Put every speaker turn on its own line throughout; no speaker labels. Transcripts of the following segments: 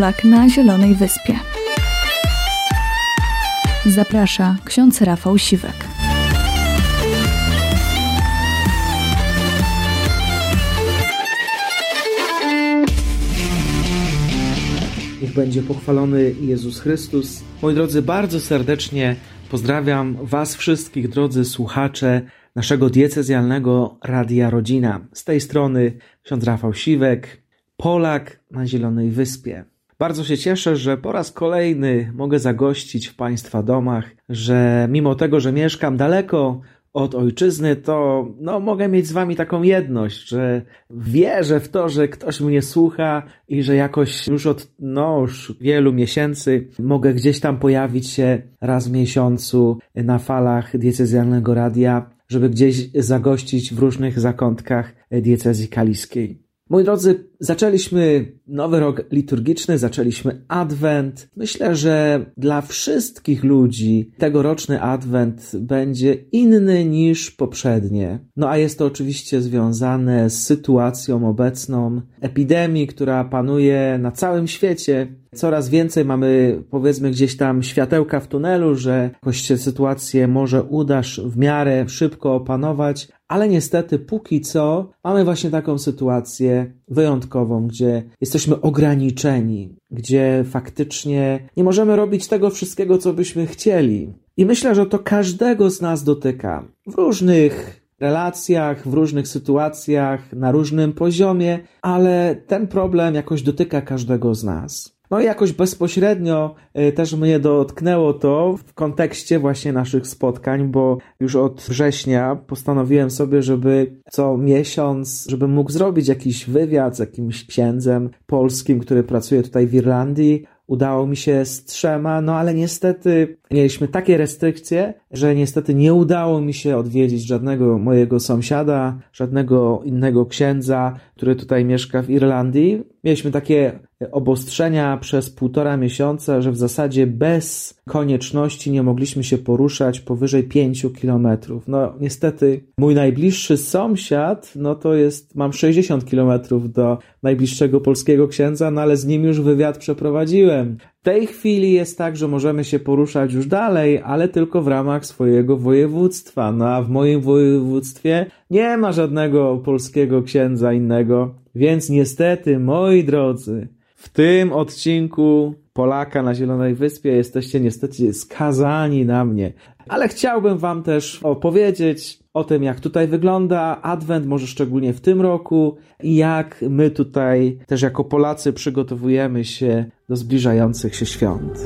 Polak na Zielonej Wyspie. Zaprasza ksiądz Rafał Siwek.
Niech będzie pochwalony Jezus Chrystus. Moi drodzy, bardzo serdecznie pozdrawiam Was wszystkich, drodzy słuchacze naszego diecezjalnego Radia Rodzina. Z tej strony ksiądz Rafał Siwek, Polak na Zielonej Wyspie. Bardzo się cieszę, że po raz kolejny mogę zagościć w Państwa domach, że mimo tego, że mieszkam daleko od ojczyzny, to mogę mieć z Wami taką jedność, że wierzę w to, że ktoś mnie słucha i że jakoś już od wielu miesięcy mogę gdzieś tam pojawić się raz w miesiącu na falach diecezjalnego radia, żeby gdzieś zagościć w różnych zakątkach diecezji kaliskiej. Moi drodzy, zaczęliśmy nowy rok liturgiczny, zaczęliśmy Adwent. Myślę, że dla wszystkich ludzi tegoroczny Adwent będzie inny niż poprzednie. A jest to oczywiście związane z sytuacją obecną, epidemii, która panuje na całym świecie. Coraz więcej mamy, powiedzmy, gdzieś tam światełka w tunelu, że jakoś się sytuację może uda w miarę szybko opanować, ale niestety póki co mamy właśnie taką sytuację wyjątkową, gdzie jesteśmy ograniczeni, gdzie faktycznie nie możemy robić tego wszystkiego, co byśmy chcieli. I myślę, że to każdego z nas dotyka w różnych relacjach, w różnych sytuacjach, na różnym poziomie, ale ten problem jakoś dotyka każdego z nas. I jakoś bezpośrednio też mnie dotknęło to w kontekście właśnie naszych spotkań, bo już od września postanowiłem sobie, żeby co miesiąc, żebym mógł zrobić jakiś wywiad z jakimś księdzem polskim, który pracuje tutaj w Irlandii. Udało mi się z 3, ale niestety mieliśmy takie restrykcje, że niestety nie udało mi się odwiedzić żadnego mojego sąsiada, żadnego innego księdza, który tutaj mieszka w Irlandii. Mieliśmy takie obostrzenia przez 1,5 miesiąca, że w zasadzie bez konieczności nie mogliśmy się poruszać powyżej 5 kilometrów. Niestety mój najbliższy sąsiad, mam 60 kilometrów do najbliższego polskiego księdza, ale z nim już wywiad przeprowadziłem. W tej chwili jest tak, że możemy się poruszać już dalej, ale tylko w ramach swojego województwa. A w moim województwie nie ma żadnego polskiego księdza innego, więc niestety, moi drodzy, w tym odcinku Polaka na Zielonej Wyspie jesteście niestety skazani na mnie. Ale chciałbym Wam też opowiedzieć o tym, jak tutaj wygląda Adwent, może szczególnie w tym roku, i jak my tutaj też jako Polacy przygotowujemy się do zbliżających się świąt.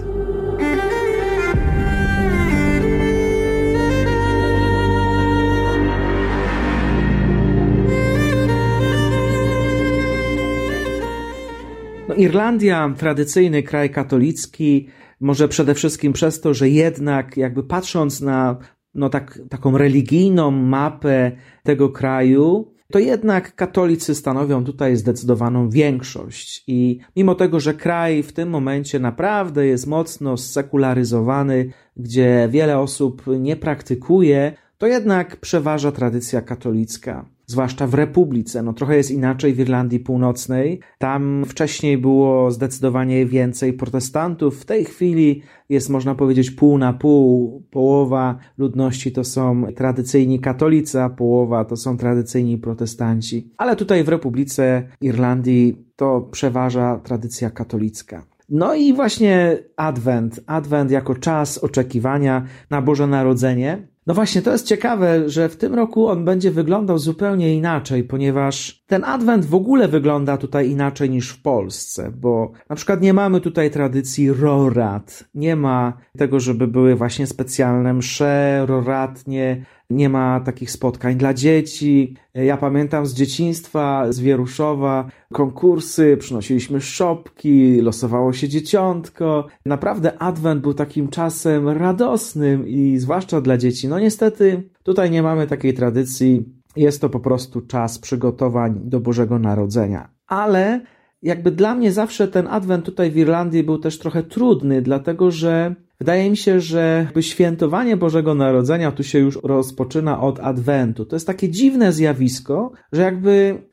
Irlandia, tradycyjny kraj katolicki, może przede wszystkim przez to, że jednak jakby patrząc na taką religijną mapę tego kraju, to jednak katolicy stanowią tutaj zdecydowaną większość. I mimo tego, że kraj w tym momencie naprawdę jest mocno zsekularyzowany, gdzie wiele osób nie praktykuje, to jednak przeważa tradycja katolicka. Zwłaszcza w Republice. Trochę jest inaczej w Irlandii Północnej. Tam wcześniej było zdecydowanie więcej protestantów. W tej chwili jest, można powiedzieć, pół na pół. Połowa ludności to są tradycyjni katolicy, a połowa to są tradycyjni protestanci. Ale tutaj w Republice Irlandii to przeważa tradycja katolicka. I właśnie Adwent jako czas oczekiwania na Boże Narodzenie. Właśnie, to jest ciekawe, że w tym roku on będzie wyglądał zupełnie inaczej, ponieważ ten Adwent w ogóle wygląda tutaj inaczej niż w Polsce, bo na przykład nie mamy tutaj tradycji rorat, nie ma tego, żeby były właśnie specjalne msze, roratnie, nie ma takich spotkań dla dzieci. Ja pamiętam z dzieciństwa, z Wieruszowa, konkursy, przynosiliśmy szopki, losowało się dzieciątko. Naprawdę Adwent był takim czasem radosnym i zwłaszcza dla dzieci. Niestety tutaj nie mamy takiej tradycji. Jest to po prostu czas przygotowań do Bożego Narodzenia. Ale jakby dla mnie zawsze ten Adwent tutaj w Irlandii był też trochę trudny, dlatego że wydaje mi się, że świętowanie Bożego Narodzenia tu się już rozpoczyna od Adwentu. To jest takie dziwne zjawisko, że jakby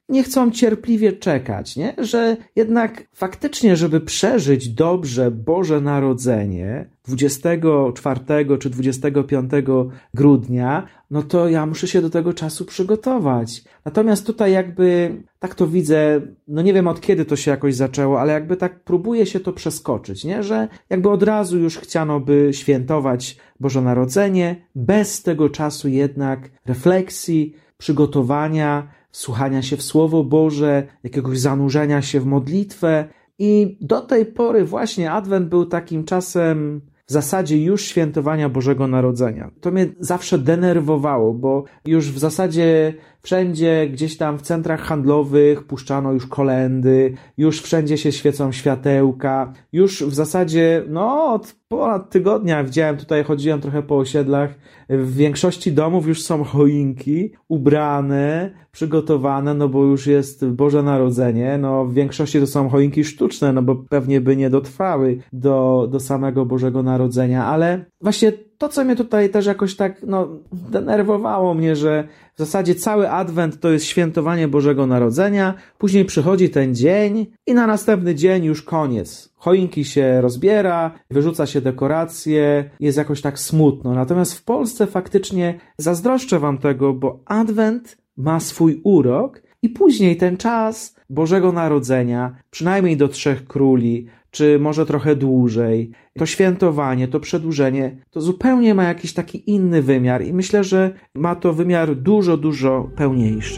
nie chcą cierpliwie czekać, nie? Że jednak faktycznie, żeby przeżyć dobrze Boże Narodzenie 24 czy 25 grudnia, no to ja muszę się do tego czasu przygotować. Natomiast tutaj jakby, tak to widzę, no nie wiem od kiedy to się jakoś zaczęło, ale jakby tak próbuje się to przeskoczyć, nie? Że jakby od razu już chciano by świętować Boże Narodzenie, bez tego czasu jednak refleksji, przygotowania, wsłuchania się w Słowo Boże, jakiegoś zanurzenia się w modlitwę. I do tej pory właśnie Adwent był takim czasem w zasadzie już świętowania Bożego Narodzenia. To mnie zawsze denerwowało, bo już w zasadzie wszędzie gdzieś tam w centrach handlowych puszczano już kolędy, już wszędzie się świecą światełka, już w zasadzie od ponad tygodnia chodziłem trochę po osiedlach, w większości domów już są choinki ubrane, przygotowane, bo już jest Boże Narodzenie, w większości to są choinki sztuczne, bo pewnie by nie dotrwały do samego Bożego Narodzenia, ale właśnie to, co mnie tutaj też jakoś tak, denerwowało mnie, że w zasadzie cały Adwent to jest świętowanie Bożego Narodzenia, później przychodzi ten dzień i na następny dzień już koniec. Choinki się rozbiera, wyrzuca się dekoracje, jest jakoś tak smutno. Natomiast w Polsce faktycznie zazdroszczę wam tego, bo Adwent ma swój urok i później ten czas Bożego Narodzenia, przynajmniej do Trzech Króli, czy może trochę dłużej, to świętowanie, to przedłużenie, to zupełnie ma jakiś taki inny wymiar i myślę, że ma to wymiar dużo, dużo pełniejszy.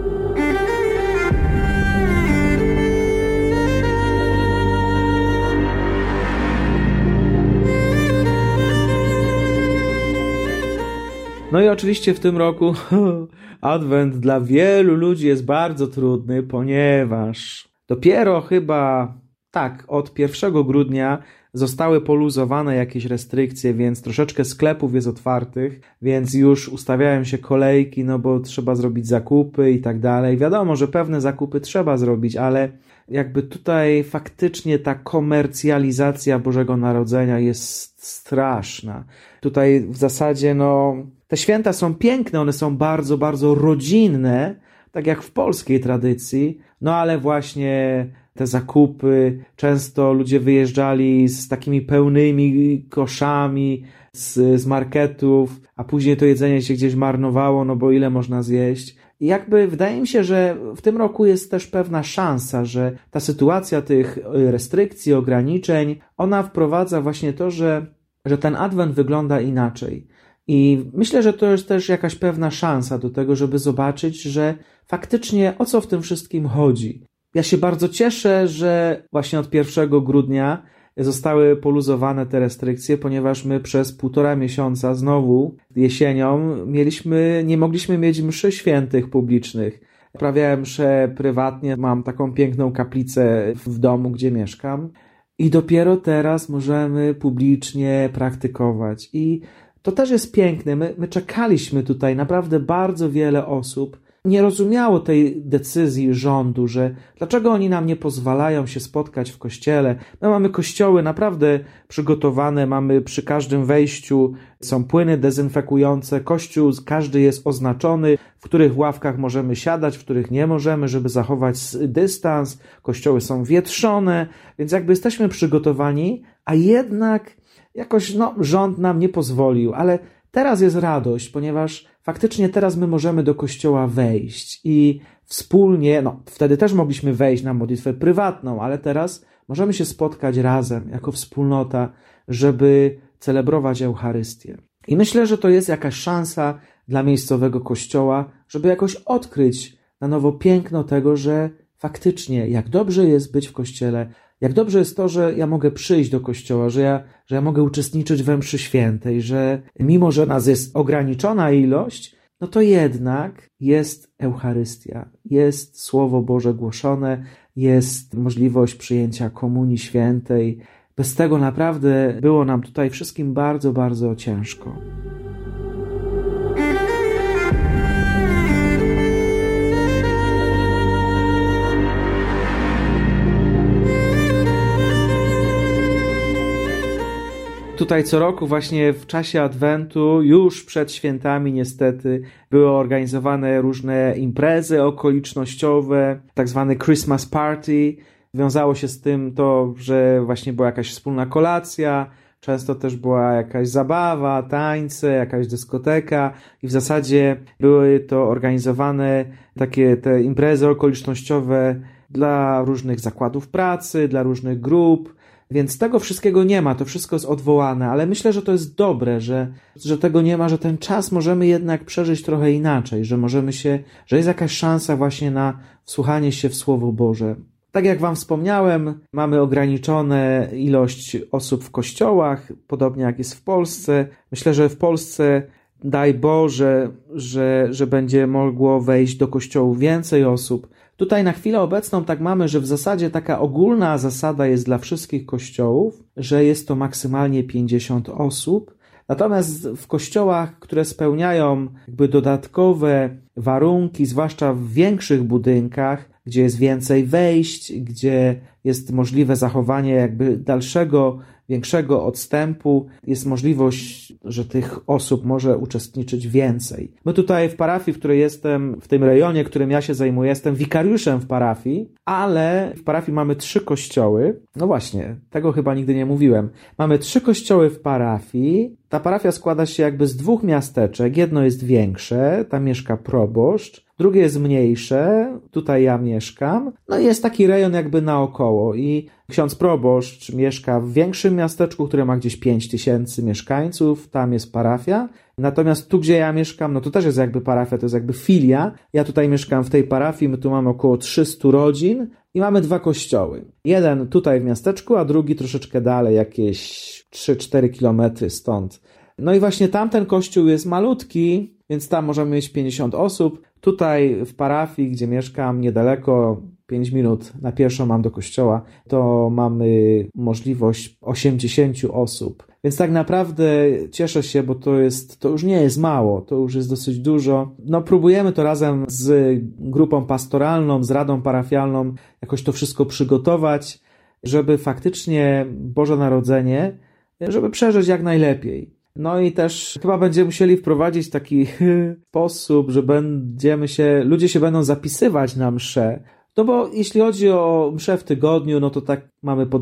No i oczywiście w tym roku Adwent dla wielu ludzi jest bardzo trudny, ponieważ dopiero chyba od 1 grudnia zostały poluzowane jakieś restrykcje, więc troszeczkę sklepów jest otwartych, więc już ustawiają się kolejki, bo trzeba zrobić zakupy i tak dalej. Wiadomo, że pewne zakupy trzeba zrobić, ale jakby tutaj faktycznie ta komercjalizacja Bożego Narodzenia jest straszna. Tutaj w zasadzie te święta są piękne, one są bardzo, bardzo rodzinne, tak jak w polskiej tradycji, ale właśnie te zakupy, często ludzie wyjeżdżali z takimi pełnymi koszami z marketów, a później to jedzenie się gdzieś marnowało, bo ile można zjeść. I jakby wydaje mi się, że w tym roku jest też pewna szansa, że ta sytuacja tych restrykcji, ograniczeń, ona wprowadza właśnie to, że ten Adwent wygląda inaczej. I myślę, że to jest też jakaś pewna szansa do tego, żeby zobaczyć, że faktycznie o co w tym wszystkim chodzi. Ja się bardzo cieszę, że właśnie od 1 grudnia zostały poluzowane te restrykcje, ponieważ my przez 1,5 miesiąca znowu jesienią nie mogliśmy mieć mszy świętych publicznych. Uprawiałem mszę prywatnie, mam taką piękną kaplicę w domu, gdzie mieszkam i dopiero teraz możemy publicznie praktykować. I to też jest piękne. My czekaliśmy tutaj, naprawdę bardzo wiele osób nie rozumiało tej decyzji rządu, że dlaczego oni nam nie pozwalają się spotkać w kościele. My mamy kościoły naprawdę przygotowane, mamy przy każdym wejściu, są płyny dezynfekujące, kościół każdy jest oznaczony, w których ławkach możemy siadać, w których nie możemy, żeby zachować dystans, kościoły są wietrzone, więc jakby jesteśmy przygotowani, a jednak jakoś rząd nam nie pozwolił, ale teraz jest radość, ponieważ faktycznie teraz my możemy do kościoła wejść i wspólnie, wtedy też mogliśmy wejść na modlitwę prywatną, ale teraz możemy się spotkać razem, jako wspólnota, żeby celebrować Eucharystię. I myślę, że to jest jakaś szansa dla miejscowego kościoła, żeby jakoś odkryć na nowo piękno tego, że faktycznie jak dobrze jest być w kościele, jak dobrze jest to, że ja mogę przyjść do kościoła, że ja mogę uczestniczyć we mszy świętej, że mimo, że nas jest ograniczona ilość, to jednak jest Eucharystia, jest Słowo Boże głoszone, jest możliwość przyjęcia Komunii Świętej. Bez tego naprawdę było nam tutaj wszystkim bardzo, bardzo ciężko. Tutaj co roku właśnie w czasie Adwentu, już przed świętami niestety, były organizowane różne imprezy okolicznościowe, tak zwany Christmas party. Wiązało się z tym to, że właśnie była jakaś wspólna kolacja, często też była jakaś zabawa, tańce, jakaś dyskoteka i w zasadzie były to organizowane takie te imprezy okolicznościowe dla różnych zakładów pracy, dla różnych grup, więc tego wszystkiego nie ma, to wszystko jest odwołane, ale myślę, że to jest dobre, że tego nie ma, że ten czas możemy jednak przeżyć trochę inaczej, że jest jakaś szansa właśnie na wsłuchanie się w Słowo Boże. Tak jak wam wspomniałem, mamy ograniczone ilość osób w kościołach, podobnie jak jest w Polsce. Myślę, że w Polsce, daj Boże, że będzie mogło wejść do kościołów więcej osób. Tutaj na chwilę obecną tak mamy, że w zasadzie taka ogólna zasada jest dla wszystkich kościołów, że jest to maksymalnie 50 osób. Natomiast w kościołach, które spełniają jakby dodatkowe warunki, zwłaszcza w większych budynkach, gdzie jest więcej wejść, gdzie jest możliwe zachowanie jakby dalszego, większego odstępu, jest możliwość, że tych osób może uczestniczyć więcej. My tutaj w parafii, w której jestem, w tym rejonie, którym ja się zajmuję, jestem wikariuszem w parafii, ale w parafii mamy 3 kościoły. No właśnie, tego chyba nigdy nie mówiłem. Mamy 3 kościoły w parafii. Ta parafia składa się jakby z 2 miasteczek. Jedno jest większe, tam mieszka proboszcz. Drugie jest mniejsze, tutaj ja mieszkam. No i jest taki rejon jakby naokoło i ksiądz proboszcz mieszka w większym miasteczku, które ma gdzieś 5000 mieszkańców, tam jest parafia. Natomiast tu, gdzie ja mieszkam, no to też jest jakby parafia, to jest jakby filia. Ja tutaj mieszkam w tej parafii, my tu mamy około 300 rodzin i mamy 2 kościoły. Jeden tutaj w miasteczku, a drugi troszeczkę dalej, jakieś 3-4 kilometry stąd. No i właśnie tamten kościół jest malutki, więc tam możemy mieć 50 osób. Tutaj w parafii, gdzie mieszkam niedaleko, 5 minut na pieszo mam do kościoła, to mamy możliwość 80 osób. Więc tak naprawdę cieszę się, bo to już nie jest mało, to już jest dosyć dużo. No próbujemy to razem z grupą pastoralną, z radą parafialną jakoś to wszystko przygotować, żeby faktycznie Boże Narodzenie, żeby przeżyć jak najlepiej. No i też chyba będziemy musieli wprowadzić taki sposób, że ludzie się będą zapisywać na mszę. No bo jeśli chodzi o mszę w tygodniu, no to tak mamy po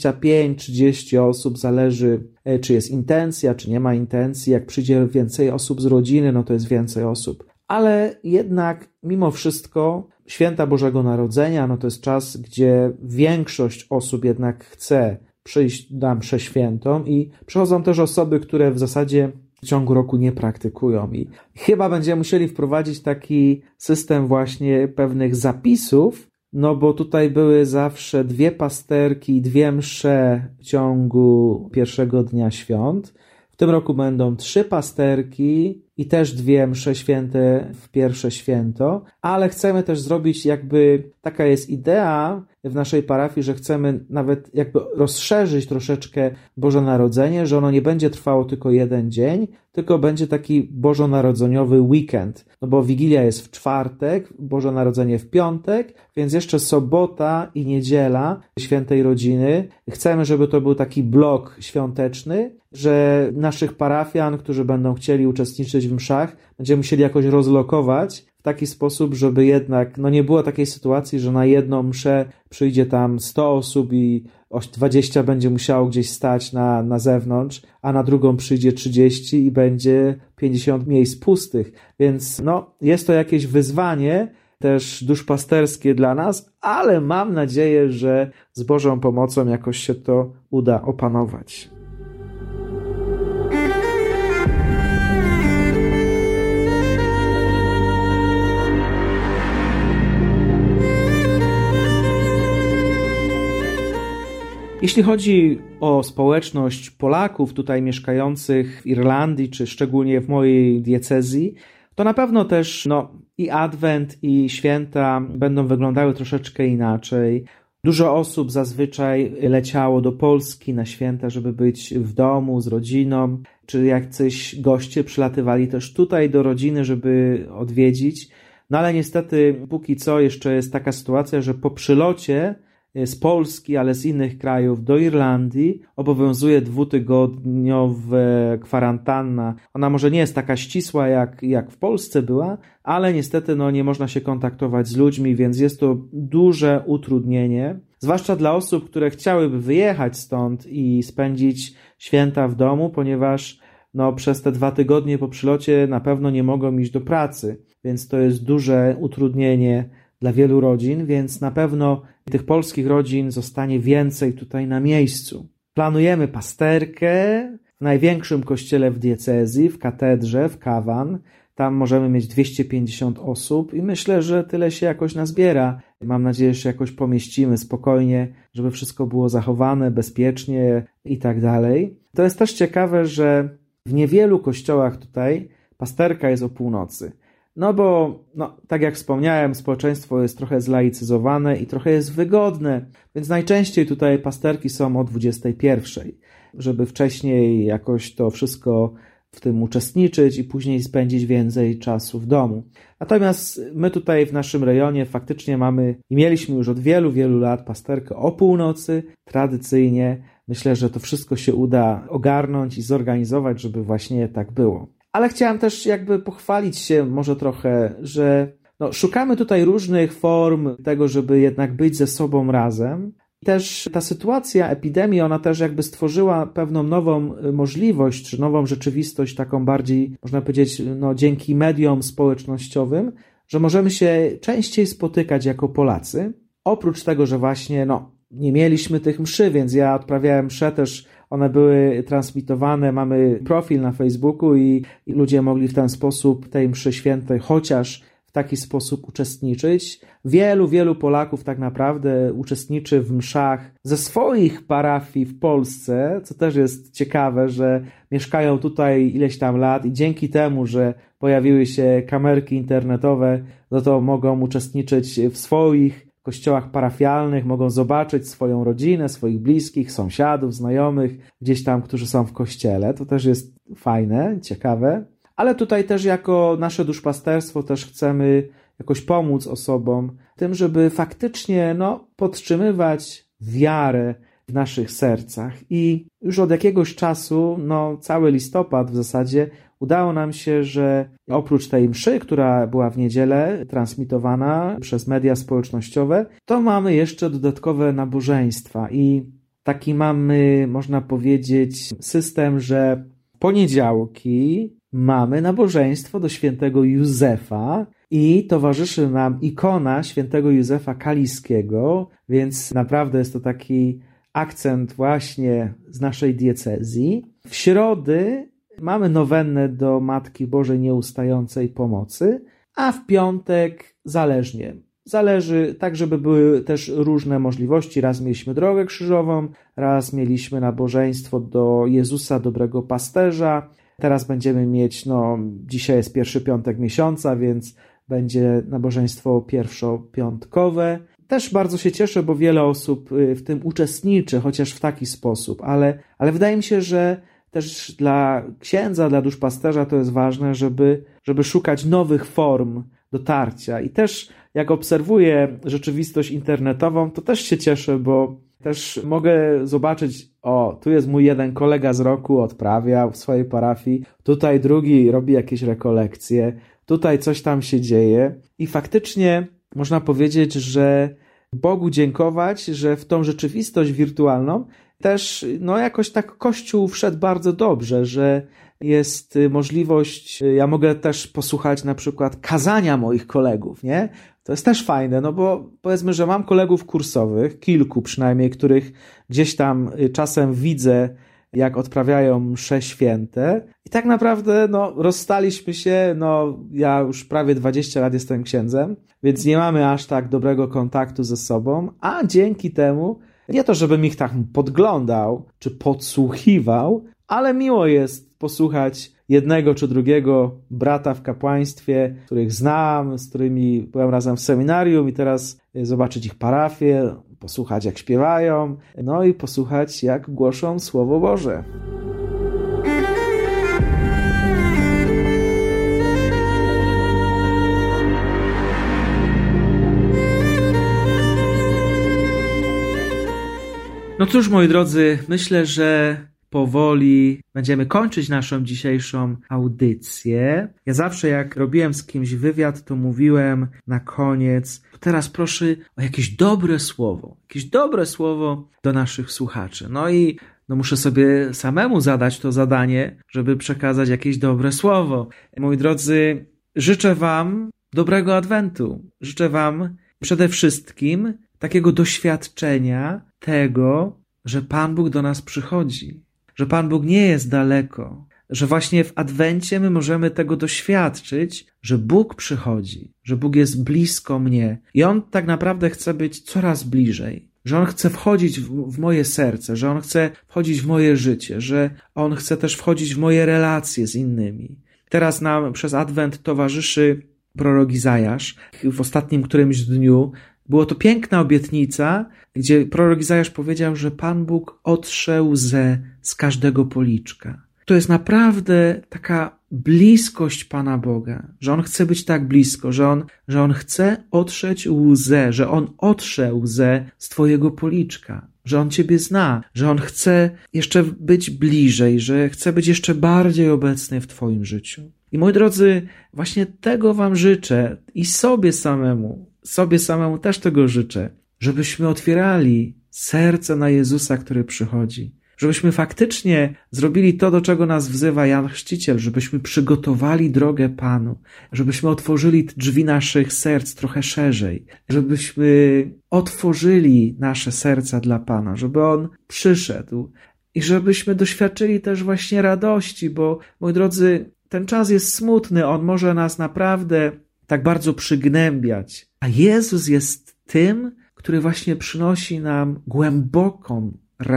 25-30 osób, zależy czy jest intencja, czy nie ma intencji. Jak przyjdzie więcej osób z rodziny, no to jest więcej osób. Ale jednak mimo wszystko święta Bożego Narodzenia, no to jest czas, gdzie większość osób jednak chce przyjść na mszę świętą i przychodzą też osoby, które w zasadzie w ciągu roku nie praktykują i chyba będziemy musieli wprowadzić taki system właśnie pewnych zapisów, no bo tutaj były zawsze 2 pasterki i 2 msze w ciągu pierwszego dnia świąt. W tym roku będą 3 pasterki i też 2 msze święte w pierwsze święto, ale chcemy też zrobić taka jest idea w naszej parafii, że chcemy nawet jakby rozszerzyć troszeczkę Boże Narodzenie, że ono nie będzie trwało tylko 1 dzień, tylko będzie taki bożonarodzeniowy weekend. No bo Wigilia jest w czwartek, Boże Narodzenie w piątek, więc jeszcze sobota i niedziela świętej rodziny. Chcemy, żeby to był taki blok świąteczny, że naszych parafian, którzy będą chcieli uczestniczyć w mszach, będziemy musieli jakoś rozlokować w taki sposób, żeby jednak nie było takiej sytuacji, że na jedną mszę przyjdzie tam 100 osób i 20 będzie musiało gdzieś stać na zewnątrz, a na drugą przyjdzie 30 i będzie 50 miejsc pustych. Więc jest to jakieś wyzwanie też duszpasterskie dla nas, ale mam nadzieję, że z Bożą pomocą jakoś się to uda opanować. Jeśli chodzi o społeczność Polaków tutaj mieszkających w Irlandii, czy szczególnie w mojej diecezji, to na pewno też i Adwent, i święta będą wyglądały troszeczkę inaczej. Dużo osób zazwyczaj leciało do Polski na święta, żeby być w domu z rodziną, czy jacyś goście przylatywali też tutaj do rodziny, żeby odwiedzić. No ale niestety póki co jeszcze jest taka sytuacja, że po przylocie z Polski, ale z innych krajów do Irlandii obowiązuje 2-tygodniowa kwarantanna. Ona może nie jest taka ścisła jak w Polsce była, ale niestety nie można się kontaktować z ludźmi, więc jest to duże utrudnienie, zwłaszcza dla osób, które chciałyby wyjechać stąd i spędzić święta w domu, ponieważ przez te 2 tygodnie po przylocie na pewno nie mogą iść do pracy, więc to jest duże utrudnienie dla wielu rodzin, więc na pewno tych polskich rodzin zostanie więcej tutaj na miejscu. Planujemy pasterkę w największym kościele w diecezji, w katedrze, w Cavan. Tam możemy mieć 250 osób i myślę, że tyle się jakoś nazbiera. Mam nadzieję, że się jakoś pomieścimy spokojnie, żeby wszystko było zachowane bezpiecznie i tak dalej. To jest też ciekawe, że w niewielu kościołach tutaj pasterka jest o północy. Bo, tak jak wspomniałem, społeczeństwo jest trochę zlaicyzowane i trochę jest wygodne, więc najczęściej tutaj pasterki są o 21, żeby wcześniej jakoś to wszystko w tym uczestniczyć i później spędzić więcej czasu w domu. Natomiast my tutaj w naszym rejonie faktycznie mamy i mieliśmy już od wielu, wielu lat pasterkę o północy, tradycyjnie. Myślę, że to wszystko się uda ogarnąć i zorganizować, żeby właśnie tak było. Ale chciałem też pochwalić się może trochę, że szukamy tutaj różnych form tego, żeby jednak być ze sobą razem. Też ta sytuacja epidemii, ona też stworzyła pewną nową możliwość, czy nową rzeczywistość, taką bardziej, można powiedzieć, dzięki mediom społecznościowym, że możemy się częściej spotykać jako Polacy. Oprócz tego, że właśnie nie mieliśmy tych mszy, więc ja odprawiałem msze też, one były transmitowane, mamy profil na Facebooku i ludzie mogli w ten sposób tej mszy świętej chociaż w taki sposób uczestniczyć. Wielu Polaków tak naprawdę uczestniczy w mszach ze swoich parafii w Polsce, co też jest ciekawe, że mieszkają tutaj ileś tam lat i dzięki temu, że pojawiły się kamerki internetowe, to mogą uczestniczyć w swoich kościołach parafialnych, mogą zobaczyć swoją rodzinę, swoich bliskich, sąsiadów, znajomych, gdzieś tam, którzy są w kościele. To też jest fajne, ciekawe. Ale tutaj też jako nasze duszpasterstwo też chcemy jakoś pomóc osobom w tym, żeby faktycznie podtrzymywać wiarę w naszych sercach. I już od jakiegoś czasu, cały listopad w zasadzie, udało nam się, że oprócz tej mszy, która była w niedzielę transmitowana przez media społecznościowe, to mamy jeszcze dodatkowe nabożeństwa i taki mamy, można powiedzieć, system, że w poniedziałki mamy nabożeństwo do świętego Józefa i towarzyszy nam ikona świętego Józefa Kaliskiego, więc naprawdę jest to taki akcent właśnie z naszej diecezji. W środy mamy nowennę do Matki Bożej Nieustającej Pomocy, a w piątek zależnie. Zależy tak, żeby były też różne możliwości. Raz mieliśmy drogę krzyżową, raz mieliśmy nabożeństwo do Jezusa Dobrego Pasterza. Teraz będziemy mieć, dzisiaj jest pierwszy piątek miesiąca, więc będzie nabożeństwo pierwszopiątkowe. Też bardzo się cieszę, bo wiele osób w tym uczestniczy, chociaż w taki sposób, ale wydaje mi się, że też dla księdza, dla duszpasterza to jest ważne, żeby szukać nowych form dotarcia. I też jak obserwuję rzeczywistość internetową, to też się cieszę, bo też mogę zobaczyć, tu jest mój jeden kolega z roku, odprawia w swojej parafii, tutaj drugi robi jakieś rekolekcje, tutaj coś tam się dzieje i faktycznie można powiedzieć, że Bogu dziękować, że w tą rzeczywistość wirtualną też jakoś tak Kościół wszedł bardzo dobrze, że jest możliwość, ja mogę też posłuchać na przykład kazania moich kolegów, nie? To jest też fajne, bo powiedzmy, że mam kolegów kursowych, kilku przynajmniej, których gdzieś tam czasem widzę, jak odprawiają msze święte i tak naprawdę rozstaliśmy się, ja już prawie 20 lat jestem księdzem, więc nie mamy aż tak dobrego kontaktu ze sobą, a dzięki temu, nie to żebym ich tak podglądał czy podsłuchiwał, ale miło jest posłuchać jednego czy drugiego brata w kapłaństwie, których znam, z którymi byłem razem w seminarium i teraz zobaczyć ich parafię, posłuchać jak śpiewają, i posłuchać jak głoszą Słowo Boże. No cóż, moi drodzy, myślę, że powoli będziemy kończyć naszą dzisiejszą audycję. Ja zawsze jak robiłem z kimś wywiad, to mówiłem na koniec, teraz proszę o jakieś dobre słowo do naszych słuchaczy. No i muszę sobie samemu zadać to zadanie, żeby przekazać jakieś dobre słowo. Moi drodzy, życzę wam dobrego Adwentu. Życzę wam przede wszystkim takiego doświadczenia tego, że Pan Bóg do nas przychodzi, że Pan Bóg nie jest daleko, że właśnie w Adwencie my możemy tego doświadczyć, że Bóg przychodzi, że Bóg jest blisko mnie i On tak naprawdę chce być coraz bliżej, że On chce wchodzić w moje serce, że On chce wchodzić w moje życie, że On chce też wchodzić w moje relacje z innymi. Teraz nam przez Adwent towarzyszy prorok Izajasz. W ostatnim którymś dniu była to piękna obietnica, gdzie prorok Izajasz powiedział, że Pan Bóg otrze łzę z każdego policzka. To jest naprawdę taka bliskość Pana Boga, że On chce być tak blisko, że On chce otrzeć łzę, że On otrze łzę z twojego policzka, że On ciebie zna, że On chce jeszcze być bliżej, że chce być jeszcze bardziej obecny w twoim życiu. I moi drodzy, właśnie tego wam życzę i sobie samemu też tego życzę, żebyśmy otwierali serce na Jezusa, który przychodzi. Żebyśmy faktycznie zrobili to, do czego nas wzywa Jan Chrzciciel, żebyśmy przygotowali drogę Panu, żebyśmy otworzyli drzwi naszych serc trochę szerzej, żebyśmy otworzyli nasze serca dla Pana, żeby On przyszedł i żebyśmy doświadczyli też właśnie radości, bo, moi drodzy, ten czas jest smutny, on może nas naprawdę tak bardzo przygnębiać, a Jezus jest tym, który właśnie przynosi nam głęboką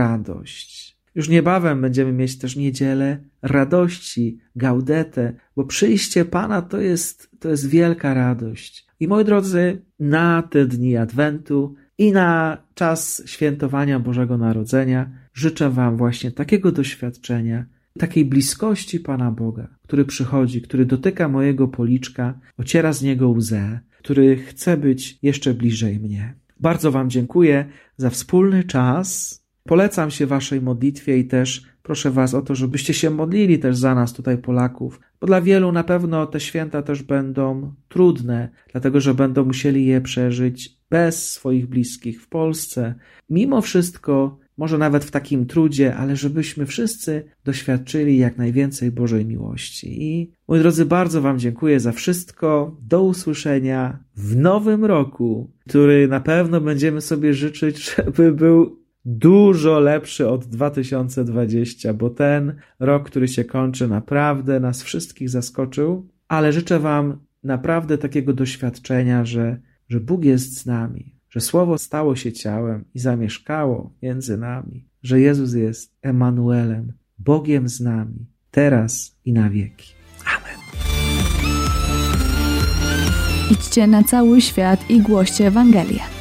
radość. Już niebawem będziemy mieć też niedzielę radości, gaudetę, bo przyjście Pana to jest wielka radość. I moi drodzy, na te dni Adwentu i na czas świętowania Bożego Narodzenia życzę wam właśnie takiego doświadczenia, takiej bliskości Pana Boga, który przychodzi, który dotyka mojego policzka, ociera z niego łzę, który chce być jeszcze bliżej mnie. Bardzo wam dziękuję za wspólny czas. Polecam się waszej modlitwie i też proszę was o to, żebyście się modlili też za nas tutaj Polaków, bo dla wielu na pewno te święta też będą trudne, dlatego że będą musieli je przeżyć bez swoich bliskich w Polsce. Mimo wszystko, może nawet w takim trudzie, ale żebyśmy wszyscy doświadczyli jak najwięcej Bożej miłości. I moi drodzy, bardzo wam dziękuję za wszystko. Do usłyszenia w nowym roku, który na pewno będziemy sobie życzyć, żeby był dużo lepszy od 2020, bo ten rok, który się kończy, naprawdę nas wszystkich zaskoczył, ale życzę wam naprawdę takiego doświadczenia, że Bóg jest z nami, że Słowo stało się ciałem i zamieszkało między nami, że Jezus jest Emanuelem, Bogiem z nami, teraz i na wieki. Amen.
Idźcie na cały świat i głoście Ewangelię.